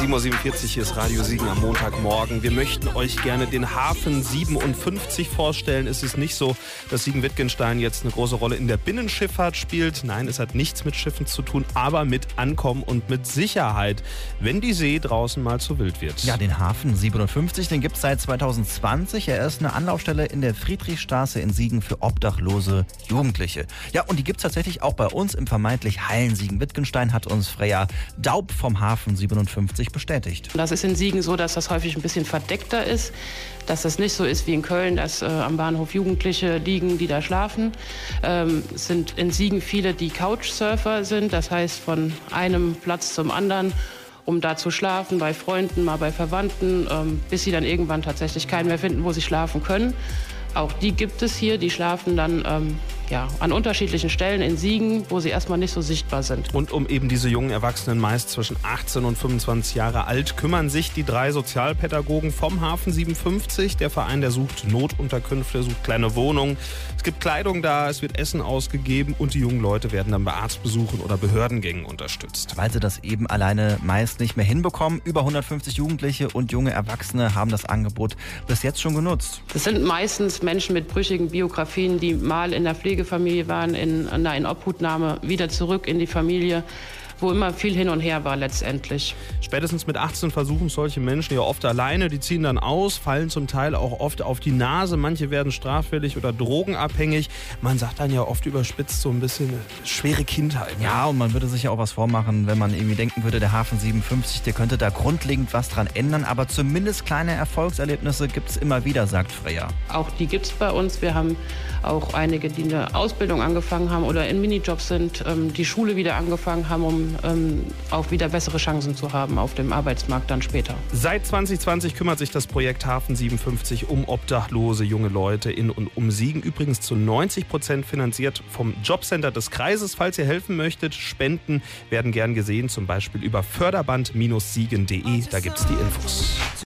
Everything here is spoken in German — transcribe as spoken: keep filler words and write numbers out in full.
sieben Uhr siebenundvierzig, hier ist Radio Siegen am Montagmorgen. Wir möchten euch gerne den Hafen siebenundfünfzig vorstellen. Es ist nicht so, dass Siegen-Wittgenstein jetzt eine große Rolle in der Binnenschifffahrt spielt. Nein, es hat nichts mit Schiffen zu tun, aber mit Ankommen und mit Sicherheit, wenn die See draußen mal zu wild wird. Ja, den Hafen siebenundfünfzig, den gibt es seit zweitausendzwanzig. Er ist eine Anlaufstelle in der Friedrichstraße in Siegen für obdachlose Jugendliche. Ja, und die gibt es tatsächlich auch bei uns im vermeintlich heilen Siegen-Wittgenstein, hat uns Freya Daub vom Hafen siebenundfünfzig bestätigt. Das ist in Siegen so, dass das häufig ein bisschen verdeckter ist, dass das nicht so ist wie in Köln, dass äh, am Bahnhof Jugendliche liegen, die da schlafen. Ähm, es sind in Siegen viele, die Couchsurfer sind, das heißt von einem Platz zum anderen, um da zu schlafen, bei Freunden, mal bei Verwandten, ähm, bis sie dann irgendwann tatsächlich keinen mehr finden, wo sie schlafen können. Auch die gibt es hier, die schlafen dann ähm, ja, an unterschiedlichen Stellen in Siegen, wo sie erstmal nicht so sichtbar sind. Und um eben diese jungen Erwachsenen, meist zwischen achtzehn und fünfundzwanzig Jahre alt, kümmern sich die drei Sozialpädagogen vom Hafen siebenundfünfzig. Der Verein, der sucht Notunterkünfte, sucht kleine Wohnungen. Es gibt Kleidung da, es wird Essen ausgegeben und die jungen Leute werden dann bei Arztbesuchen oder Behördengängen unterstützt. Weil sie das eben alleine meist nicht mehr hinbekommen. Über hundertfünfzig Jugendliche und junge Erwachsene haben das Angebot bis jetzt schon genutzt. Das sind meistens Menschen mit brüchigen Biografien, die mal in der Pflegefamilie waren, in einer Inobhutnahme, wieder zurück in die Familie, wo immer viel hin und her war letztendlich. Spätestens mit achtzehn versuchen solche Menschen ja oft alleine, die ziehen dann aus, fallen zum Teil auch oft auf die Nase, manche werden straffällig oder drogenabhängig. Man sagt dann ja oft überspitzt so ein bisschen eine schwere Kindheit. Ja, und man würde sich ja auch was vormachen, wenn man irgendwie denken würde, der Hafen siebenundfünfzig, der könnte da grundlegend was dran ändern, aber zumindest kleine Erfolgserlebnisse gibt es immer wieder, sagt Freya. Auch die gibt es bei uns. Wir haben auch einige, die eine Ausbildung angefangen haben oder in Minijobs sind, die Schule wieder angefangen haben, um ähm, auch wieder bessere Chancen zu haben auf dem Arbeitsmarkt dann später. Seit zwanzig zwanzig kümmert sich das Projekt Hafen siebenundfünfzig um obdachlose junge Leute in und um Siegen. Übrigens zu neunzig Prozent finanziert vom Jobcenter des Kreises. Falls ihr helfen möchtet, Spenden werden gern gesehen, zum Beispiel über förderband Bindestrich siegen punkt de. Da gibt's die Infos.